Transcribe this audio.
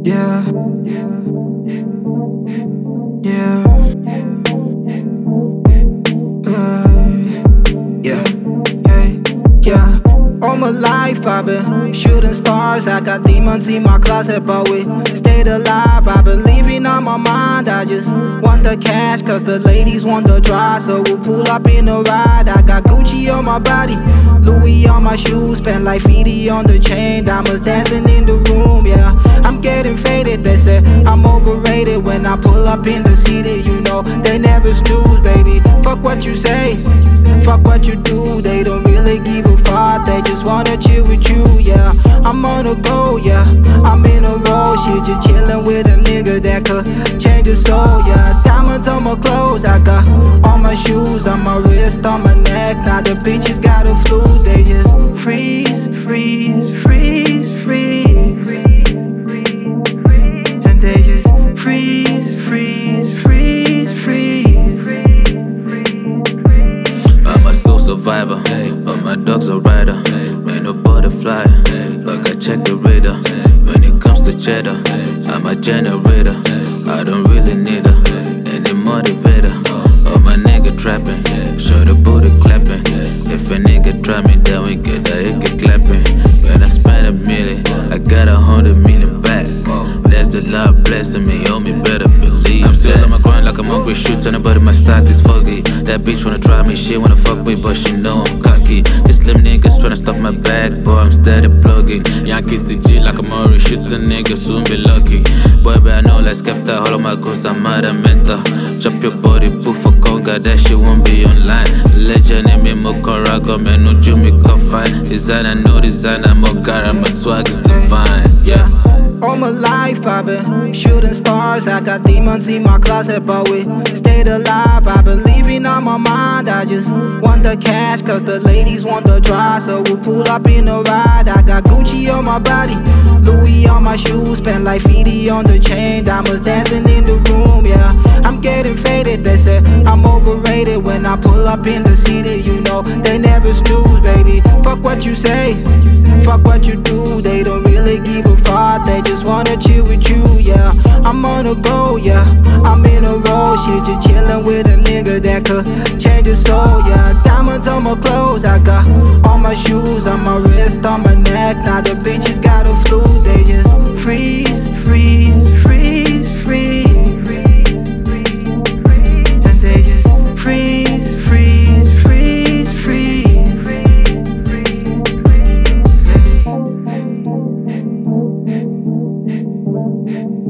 Yeah, yeah, yeah, hey, yeah. All my life I've been shooting stars. I got demons in my closet, but we stayed alive. I've been leaving on my mind. I just want the cash, cause the ladies want the drive. So we'll pull up in a ride. I got Gucci on my body, Louis on my shoes, spent like 50 on the chain. Diamonds dancing in the room, yeah. I'm getting faded, they say I'm overrated. When I pull up in the city, you know they never snooze, baby. Fuck what you say, fuck what you do. They don't really give a fuck, they just wanna chill with you, yeah. I'm on a go, yeah, I'm in a roll. Shit, just chillin' with a nigga that could change your soul, yeah. Diamonds on my clothes, I got on my shoes, on my wrist, on my neck. Now the bitches got a flu, they just freeze, freeze, freeze, freeze. And they just freeze, freeze, freeze, freeze. I'm a soul survivor, but my dog's a rider. Ain't no butterfly, like I check the radar. When it comes to cheddar, I'm a generator. I don't really need any motivator. Oh, my nigga trapping, show the booty clapping. If a nigga try me, then we get the hickey clapping. When I spend $1 million, I got 100 million back. That's the love blessing me, oh, me better believe. I'm still on my grind like I'm hungry, shoot turning, but my side is foggy. That bitch wanna try me, she wanna fuck me, but she know I'm cocky. These slim niggas tryna stop my back, boy, I'm steady plugging. Yankees to G like a Murray, shoot a nigga, soon be lucky. Boy, but I know like Skepta, all of my goals, I'm mad and mental. Chop your body, poof for conga, that shit won't be online. Legend in me, Mokorago, man, no Jimmy Coffine. Designer, no designer, Mogara, my swag is divine, yeah. All my life I've been shooting stars. I got demons in my closet, but we stayed alive. I've been leaving on my mind. I just want the cash, cause the ladies want the drive. So we'll pull up in a ride. I got Gucci on my body, Louis on my shoes, spent like 50 on the chain. Diamonds dancing in the room, yeah. I'm getting faded, they say I'm overrated. When I pull up in the city, you know they never snooze, baby. Fuck what you say, fuck what you do. They don't really give a fuck, they just wanna chill with you, yeah. I'm on a go, yeah, I'm in a roll. Shit, just chillin' with a nigga that could change your soul, yeah. Diamonds on my clothes, I got on my shoes, on my wrist, on my neck. Now the bitches got a flu, they just freeze, freeze, freeze, freeze. And they just freeze, freeze, freeze, freeze. Yeah.